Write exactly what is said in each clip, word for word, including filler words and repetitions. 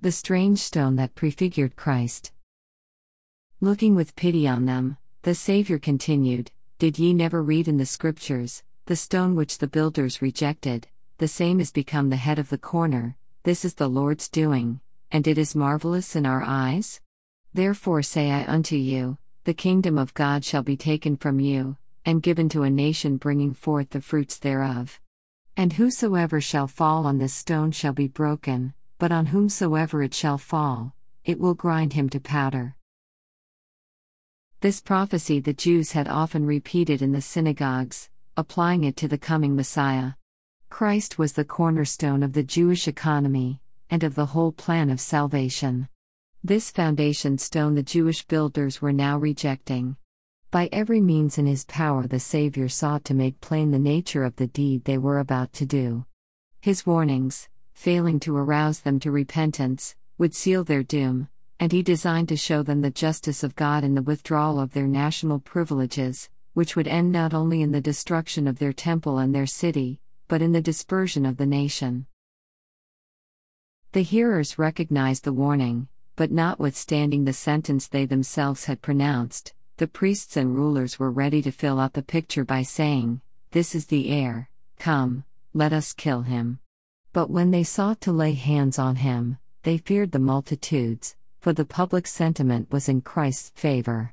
The strange stone that prefigured Christ. Looking with pity on them, the Savior continued, "Did ye never read in the Scriptures, the stone which the builders rejected, the same is become the head of the corner? This is the Lord's doing, and it is marvelous in our eyes? Therefore say I unto you, the kingdom of God shall be taken from you, and given to a nation bringing forth the fruits thereof. And whosoever shall fall on this stone shall be broken, but on whomsoever it shall fall, it will grind him to powder." This prophecy the Jews had often repeated in the synagogues, applying it to the coming Messiah. Christ was the cornerstone of the Jewish economy, and of the whole plan of salvation. This foundation stone the Jewish builders were now rejecting. By every means in his power the Savior sought to make plain the nature of the deed they were about to do. His warnings, failing to arouse them to repentance, would seal their doom, and he designed to show them the justice of God in the withdrawal of their national privileges, which would end not only in the destruction of their temple and their city, but in the dispersion of the nation. The hearers recognized the warning, but notwithstanding the sentence they themselves had pronounced, the priests and rulers were ready to fill out the picture by saying, "This is the heir, come, let us kill him." But when they sought to lay hands on him, they feared the multitudes, for the public sentiment was in Christ's favor.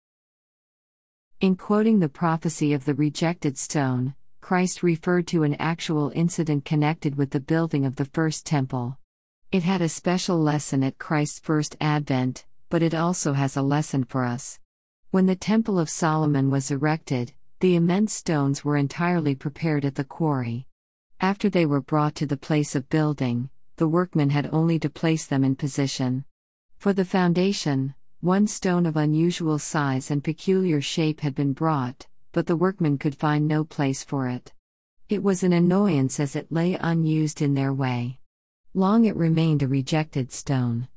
In quoting the prophecy of the rejected stone, Christ referred to an actual incident connected with the building of the first temple. It had a special lesson at Christ's first advent, but it also has a lesson for us. When the Temple of Solomon was erected, the immense stones were entirely prepared at the quarry. After they were brought to the place of building, the workmen had only to place them in position. For the foundation, one stone of unusual size and peculiar shape had been brought, but the workmen could find no place for it. It was an annoyance as it lay unused in their way. Long it remained a rejected stone.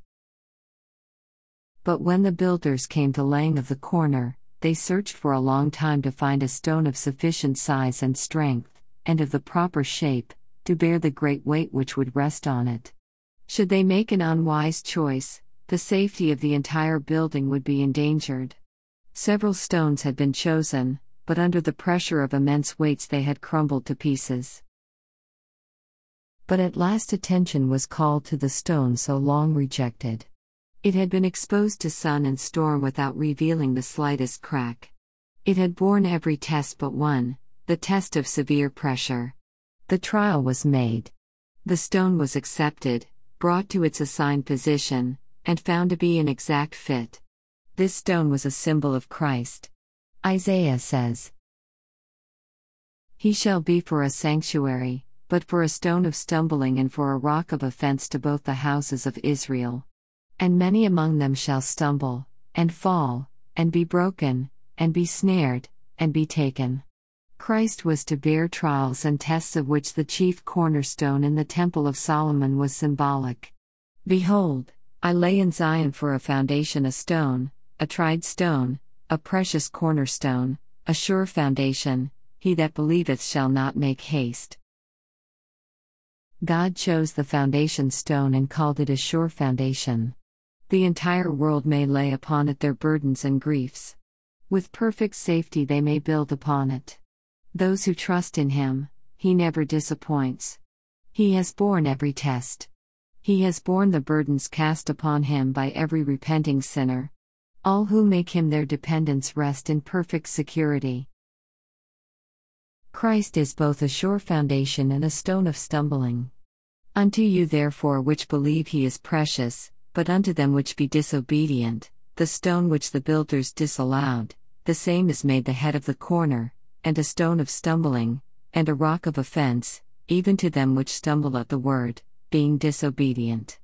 But when the builders came to laying of the corner, they searched for a long time to find a stone of sufficient size and strength, and of the proper shape, to bear the great weight which would rest on it. Should they make an unwise choice, the safety of the entire building would be endangered. Several stones had been chosen, but under the pressure of immense weights they had crumbled to pieces. But at last attention was called to the stone so long rejected. It had been exposed to sun and storm without revealing the slightest crack. It had borne every test but one, the test of severe pressure. The trial was made. The stone was accepted, brought to its assigned position, and found to be an exact fit. This stone was a symbol of Christ. Isaiah says, "He shall be for a sanctuary, but for a stone of stumbling and for a rock of offense to both the houses of Israel. And many among them shall stumble, and fall, and be broken, and be snared, and be taken." Christ was to bear trials and tests of which the chief cornerstone in the Temple of Solomon was symbolic. "Behold, I lay in Zion for a foundation a stone, a tried stone, a precious cornerstone, a sure foundation, he that believeth shall not make haste." God chose the foundation stone and called it a sure foundation. The entire world may lay upon it their burdens and griefs. With perfect safety they may build upon it. Those who trust in him, he never disappoints. He has borne every test. He has borne the burdens cast upon him by every repenting sinner. All who make him their dependents rest in perfect security. Christ is both a sure foundation and a stone of stumbling. "Unto you therefore which believe he is precious, but unto them which be disobedient, the stone which the builders disallowed, the same is made the head of the corner, and a stone of stumbling, and a rock of offense, even to them which stumble at the word, being disobedient."